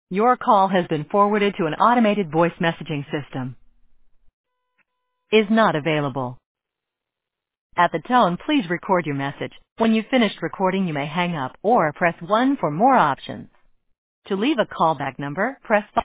Your call has been forwarded to an automated voice messaging system. Is not available. At the tone, please record your message. When you've finished recording, you may hang up or press 1 for more options. To leave a callback number, press 5.